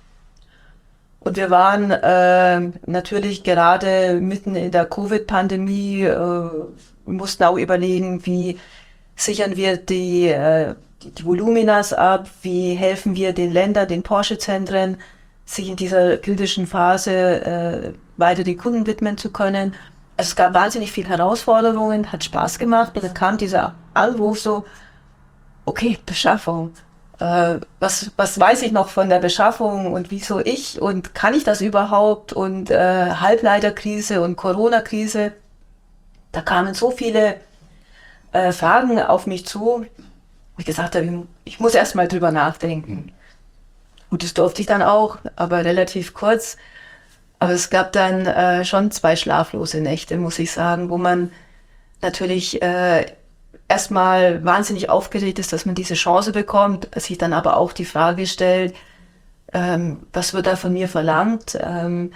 S3: Und wir waren äh, natürlich gerade mitten in der Covid-Pandemie, äh, mussten auch überlegen, wie sichern wir die, äh, die, die Voluminas ab, wie helfen wir den Ländern, den Porsche-Zentren, sich in dieser kritischen Phase äh, weiter die Kunden widmen zu können. Also es gab wahnsinnig viele Herausforderungen, hat Spaß gemacht. Und dann kam dieser Anruf so, okay, Beschaffung. Äh, was, was weiß ich noch von der Beschaffung und wieso ich und kann ich das überhaupt? Und äh, Halbleiterkrise und Corona-Krise. Da kamen so viele äh, Fragen auf mich zu, wo ich gesagt habe, ich, ich muss erst mal drüber nachdenken. Und das durfte ich dann auch, aber relativ kurz. Aber es gab dann äh, schon zwei schlaflose Nächte, muss ich sagen, wo man natürlich äh, erstmal wahnsinnig aufgeregt ist, dass man diese Chance bekommt, sich dann aber auch die Frage stellt, ähm, was wird da von mir verlangt, ähm,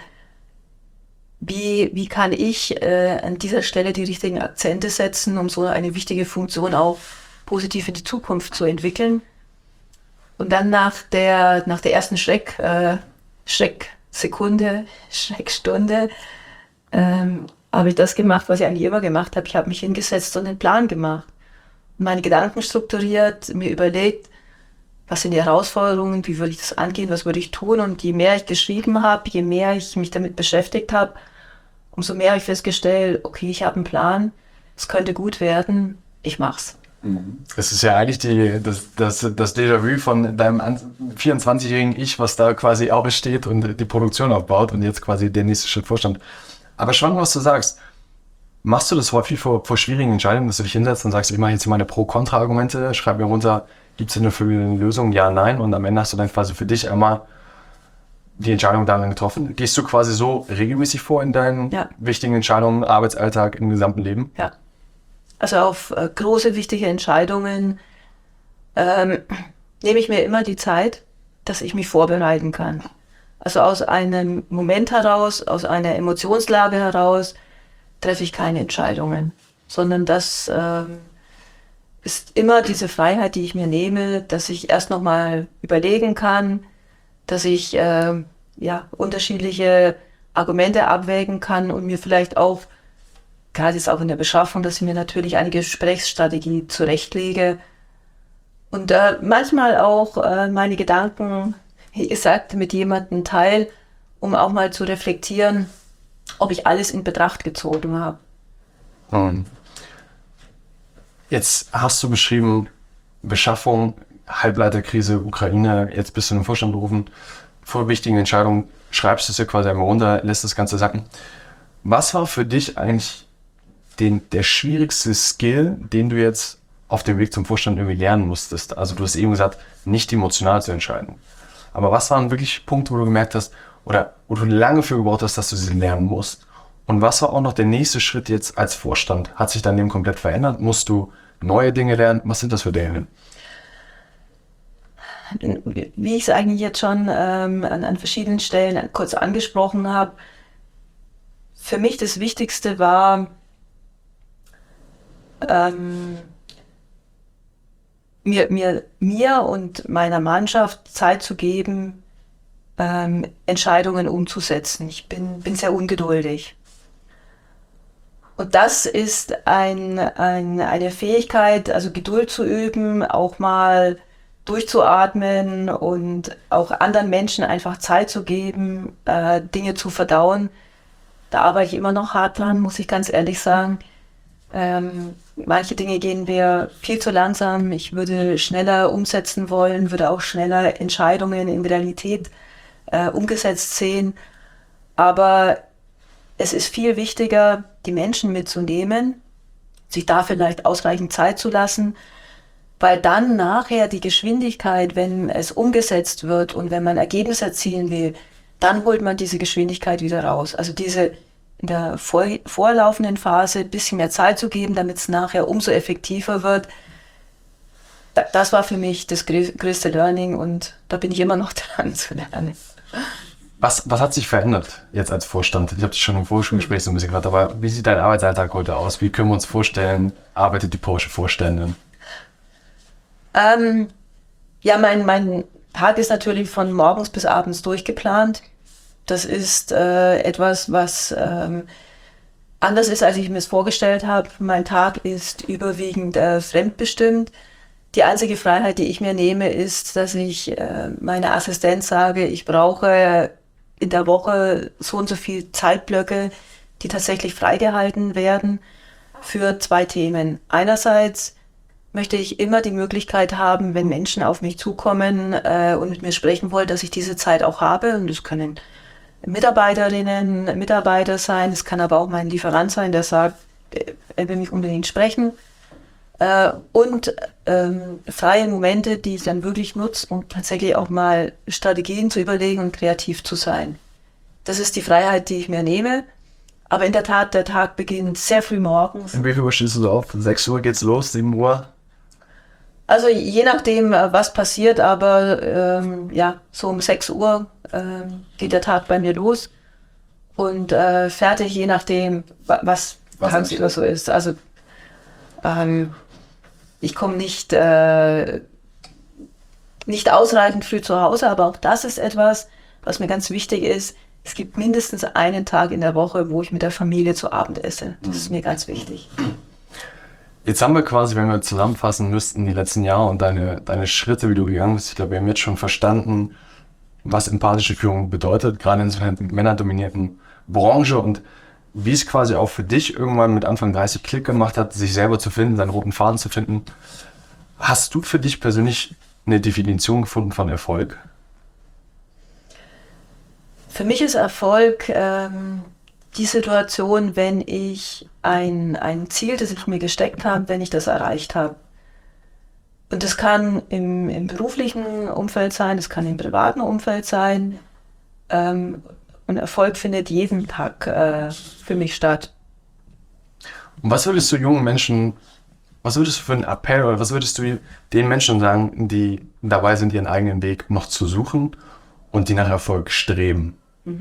S3: wie, wie kann ich äh, an dieser Stelle die richtigen Akzente setzen, um so eine wichtige Funktion auch positiv in die Zukunft zu entwickeln. Und dann nach der, nach der ersten Schreck, äh, Schrecksekunde, Schreckstunde, ähm, habe ich das gemacht, was ich eigentlich immer gemacht habe. Ich habe mich hingesetzt und einen Plan gemacht. Meine Gedanken strukturiert, mir überlegt, was sind die Herausforderungen, wie würde ich das angehen, was würde ich tun. Und je mehr ich geschrieben habe, je mehr ich mich damit beschäftigt habe, umso mehr habe ich festgestellt, okay, ich habe einen Plan, es könnte gut werden, ich mach's.
S2: Es ist ja eigentlich die, das, das, das Déjà-vu von deinem vierundzwanzigjährigen Ich, was da quasi auch besteht und die Produktion aufbaut und jetzt quasi der nächste Schritt vorstand. Aber spannend, was du sagst. Machst du das häufig vor, vor schwierigen Entscheidungen, dass du dich hinsetzt und sagst, ich mache jetzt hier meine Pro-Kontra-Argumente, schreib mir runter, gibt es eine Lösung, ja, nein, und am Ende hast du dann quasi für dich einmal die Entscheidung darin getroffen. Gehst du quasi so regelmäßig vor in deinen
S3: ja.
S2: wichtigen Entscheidungen, Arbeitsalltag, im gesamten Leben?
S3: Ja. Also auf äh, große, wichtige Entscheidungen ähm, nehme ich mir immer die Zeit, dass ich mich vorbereiten kann. Also aus einem Moment heraus, aus einer Emotionslage heraus, treffe ich keine Entscheidungen, sondern das ähm, ist immer diese Freiheit, die ich mir nehme, dass ich erst nochmal überlegen kann, dass ich äh, ja, unterschiedliche Argumente abwägen kann und mir vielleicht auch, gerade jetzt auch in der Beschaffung, dass ich mir natürlich eine Gesprächsstrategie zurechtlege und äh, manchmal auch äh, meine Gedanken, wie gesagt, mit jemandem teile, um auch mal zu reflektieren, ob ich alles in Betracht gezogen habe.
S2: Hm. Jetzt hast du beschrieben, Beschaffung, Halbleiterkrise, Ukraine, jetzt bist du in den Vorstand berufen. Vor wichtigen Entscheidungen schreibst du es dir quasi einmal runter, lässt das Ganze sacken. Was war für dich eigentlich den, der schwierigste Skill, den du jetzt auf dem Weg zum Vorstand irgendwie lernen musstest? Also du hast eben gesagt, nicht emotional zu entscheiden. Aber was waren wirklich Punkte, wo du gemerkt hast, oder wo du lange für gebraucht hast, dass du sie lernen musst? Und was war auch noch der nächste Schritt jetzt als Vorstand? Hat sich dein Leben komplett verändert? Musst du neue Dinge lernen? Was sind das für Dinge?
S3: Wie ich es eigentlich jetzt schon ähm, an, an verschiedenen Stellen kurz angesprochen habe, für mich das Wichtigste war, ähm, mir, mir, mir und meiner Mannschaft Zeit zu geben, ähm, Entscheidungen umzusetzen. Ich bin, bin sehr ungeduldig. Und das ist ein, ein, eine Fähigkeit, also Geduld zu üben, auch mal durchzuatmen und auch anderen Menschen einfach Zeit zu geben, äh, Dinge zu verdauen. Da arbeite ich immer noch hart dran, muss ich ganz ehrlich sagen. Ähm, manche Dinge gehen mir viel zu langsam. Ich würde schneller umsetzen wollen, würde auch schneller Entscheidungen in Realität äh, umgesetzt sehen. Aber es ist viel wichtiger, die Menschen mitzunehmen, sich da vielleicht ausreichend Zeit zu lassen, weil dann nachher die Geschwindigkeit, wenn es umgesetzt wird und wenn man Ergebnisse erzielen will, dann holt man diese Geschwindigkeit wieder raus. Also diese in der vor, vorlaufenden Phase ein bisschen mehr Zeit zu geben, damit es nachher umso effektiver wird. Das war für mich das größte Learning und da bin ich immer noch dran zu lernen.
S2: Was, was hat sich verändert jetzt als Vorstand? Ich habe dich schon im Vorgespräch so ein bisschen gehört, aber wie sieht dein Arbeitsalltag heute aus? Wie können wir uns vorstellen, arbeitet die Porsche Vorständin?
S3: Ähm, ja, mein, mein Tag ist natürlich von morgens bis abends durchgeplant. Das ist äh, etwas, was ähm, anders ist, als ich mir es vorgestellt habe. Mein Tag ist überwiegend äh, fremdbestimmt. Die einzige Freiheit, die ich mir nehme, ist, dass ich äh, meiner Assistenz sage, ich brauche in der Woche so und so viel Zeitblöcke, die tatsächlich freigehalten werden für zwei Themen. Einerseits möchte ich immer die Möglichkeit haben, wenn Menschen auf mich zukommen äh, und mit mir sprechen wollen, dass ich diese Zeit auch habe. Und das können Mitarbeiterinnen, Mitarbeiter sein, es kann aber auch mein Lieferant sein, der sagt, er will mich unbedingt sprechen. Äh, und ähm, freie Momente, die ich dann wirklich nutze, um tatsächlich auch mal Strategien zu überlegen und kreativ zu sein. Das ist die Freiheit, die ich mir nehme. Aber in der Tat, der Tag beginnt sehr früh morgens.
S2: Um wie viel Uhr stehst du auf? sechs Uhr geht's los, sieben Uhr?
S3: Also je nachdem, äh, was passiert, aber ähm, ja, so um sechs Uhr ähm, geht der Tag bei mir los und äh, fertig, je nachdem, wa- was,
S2: Was
S3: tagsüber
S2: ansteht.
S3: so ist. Also ähm, ich komme nicht, äh, nicht ausreichend früh zu Hause, aber auch das ist etwas, was mir ganz wichtig ist. Es gibt mindestens einen Tag in der Woche, wo ich mit der Familie zu Abend esse. Das ist mir ganz wichtig.
S2: Jetzt haben wir quasi, wenn wir zusammenfassen müssten, die letzten Jahre und deine, deine Schritte, wie du gegangen bist. Ich glaube, wir haben jetzt schon verstanden, was empathische Führung bedeutet, gerade in so einer männerdominierten Branche und wie es quasi auch für dich irgendwann mit Anfang dreißig Klick gemacht hat, sich selber zu finden, seinen roten Faden zu finden. Hast du für dich persönlich eine Definition gefunden von Erfolg?
S3: Für mich ist Erfolg ähm, die Situation, wenn ich ein, ein Ziel, das ich mir gesteckt habe, wenn ich das erreicht habe. Und das kann im, im beruflichen Umfeld sein, das kann im privaten Umfeld sein. Ähm, und Erfolg findet jeden Tag äh, für mich statt.
S2: Und was würdest du jungen Menschen, was würdest du für einen Appell oder was würdest du den Menschen sagen, die dabei sind, ihren eigenen Weg noch zu suchen und die nach Erfolg streben?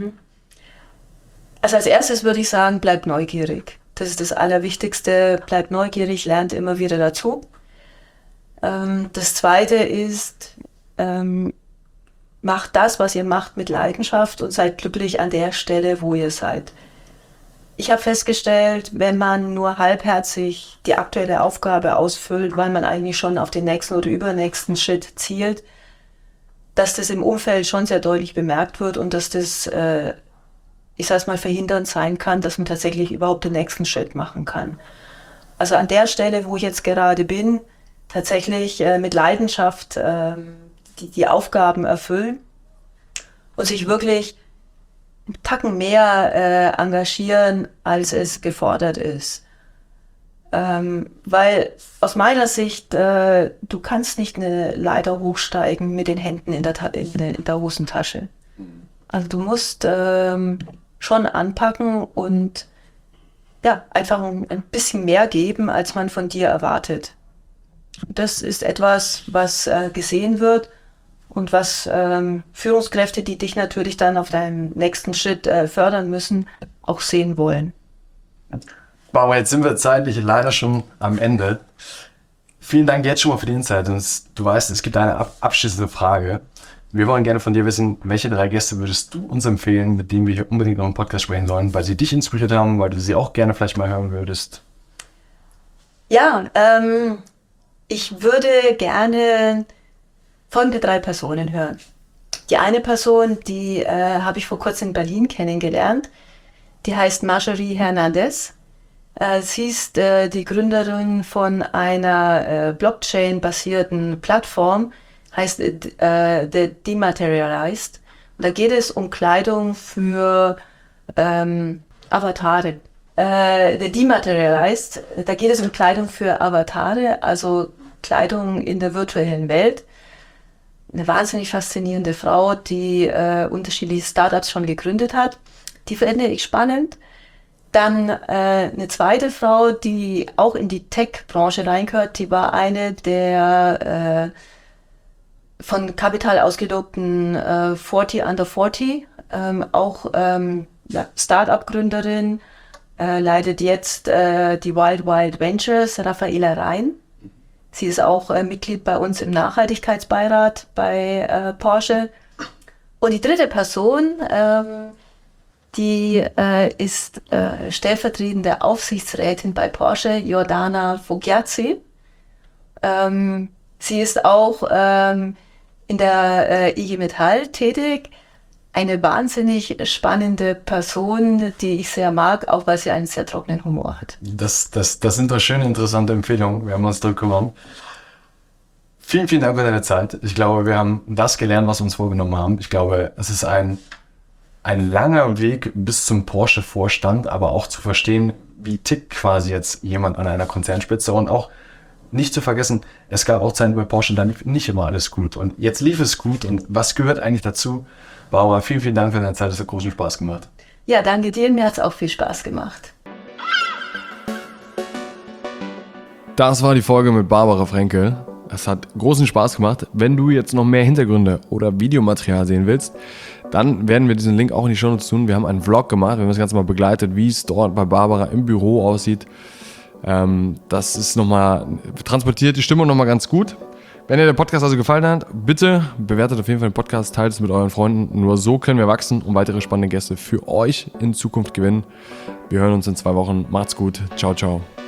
S3: Also als erstes würde ich sagen, bleib neugierig. Das ist das Allerwichtigste. Bleib neugierig, lernt immer wieder dazu. Ähm, das Zweite ist, ähm, macht das, was ihr macht, mit Leidenschaft und seid glücklich an der Stelle, wo ihr seid. Ich habe festgestellt, wenn man nur halbherzig die aktuelle Aufgabe ausfüllt, weil man eigentlich schon auf den nächsten oder übernächsten Schritt zielt, dass das im Umfeld schon sehr deutlich bemerkt wird und dass das, äh, ich sag's mal, verhindernd sein kann, dass man tatsächlich überhaupt den nächsten Schritt machen kann. Also an der Stelle, wo ich jetzt gerade bin, tatsächlich äh, mit Leidenschaft äh, die, die Aufgaben erfüllen und sich wirklich einen Tacken mehr äh, engagieren, als es gefordert ist. Ähm, weil aus meiner Sicht, äh, du kannst nicht eine Leiter hochsteigen mit den Händen in der, Ta- in der, in der Hosentasche. Also du musst ähm, schon anpacken und ja, einfach ein, ein bisschen mehr geben, als man von dir erwartet. Das ist etwas, was äh, gesehen wird und was ähm, Führungskräfte, die dich natürlich dann auf deinem nächsten Schritt äh, fördern müssen, auch sehen wollen.
S2: Aber jetzt sind wir zeitlich leider schon am Ende. Vielen Dank jetzt schon mal für die Insight. Und es, du weißt, es gibt eine ab- abschließende Frage. Wir wollen gerne von dir wissen, welche drei Gäste würdest du uns empfehlen, mit denen wir hier unbedingt noch einen Podcast sprechen sollen, weil sie dich inspiriert haben, weil du sie auch gerne vielleicht mal hören würdest.
S3: Ja, ähm, ich würde gerne folgende drei Personen hören. Die eine Person, die äh, habe ich vor kurzem in Berlin kennengelernt. Die heißt Marjorie Hernandez. Äh, sie ist äh, die Gründerin von einer äh, Blockchain-basierten Plattform, heißt äh, The Dematerialized. Und da geht es um Kleidung für ähm, Avatare. Äh, The Dematerialized, da geht es um Kleidung für Avatare, also Kleidung in der virtuellen Welt. Eine wahnsinnig faszinierende Frau, die äh, unterschiedliche Startups schon gegründet hat. Die finde ich spannend. Dann äh, eine zweite Frau, die auch in die Tech-Branche reingehört, die war eine der äh, von Kapital ausgelobten äh, vierzig under vierzig, ähm, auch ähm, ja, Start-up-Gründerin, äh, leitet jetzt äh, die Wild Wild Ventures, Raffaela Rhein. Sie ist auch äh, Mitglied bei uns im Nachhaltigkeitsbeirat bei äh, Porsche. Und die dritte Person, ähm, die äh, ist äh, stellvertretende Aufsichtsrätin bei Porsche, Jordana Fogiazzi. Ähm, sie ist auch ähm, in der äh, I G Metall tätig. Eine wahnsinnig spannende Person, die ich sehr mag, auch weil sie einen sehr trockenen Humor hat.
S2: Das, das, das sind doch schöne, interessante Empfehlungen. Wir haben uns zurückgenommen. Vielen, vielen Dank für deine Zeit. Ich glaube, wir haben das gelernt, was wir uns vorgenommen haben. Ich glaube, es ist ein, ein langer Weg bis zum Porsche-Vorstand, aber auch zu verstehen, wie tickt quasi jetzt jemand an einer Konzernspitze und auch nicht zu vergessen, es gab auch Zeiten bei Porsche, da lief nicht immer alles gut. Und jetzt lief es gut. Und was gehört eigentlich dazu? Barbara, vielen, vielen Dank für deine Zeit. Es hat großen Spaß gemacht.
S3: Ja, danke dir. Mir hat es auch viel Spaß gemacht.
S1: Das war die Folge mit Barbara Fränkel. Es hat großen Spaß gemacht. Wenn du jetzt noch mehr Hintergründe oder Videomaterial sehen willst, dann werden wir diesen Link auch in die Shownotes tun. Wir haben einen Vlog gemacht, wir haben das Ganze mal begleitet, wie es dort bei Barbara im Büro aussieht. Ähm, das ist nochmal, transportiert die Stimmung nochmal ganz gut. Wenn dir der Podcast also gefallen hat, bitte bewertet auf jeden Fall den Podcast, teilt es mit euren Freunden. Nur so können wir wachsen und weitere spannende Gäste für euch in Zukunft gewinnen. Wir hören uns in zwei Wochen. Macht's gut. Ciao, ciao.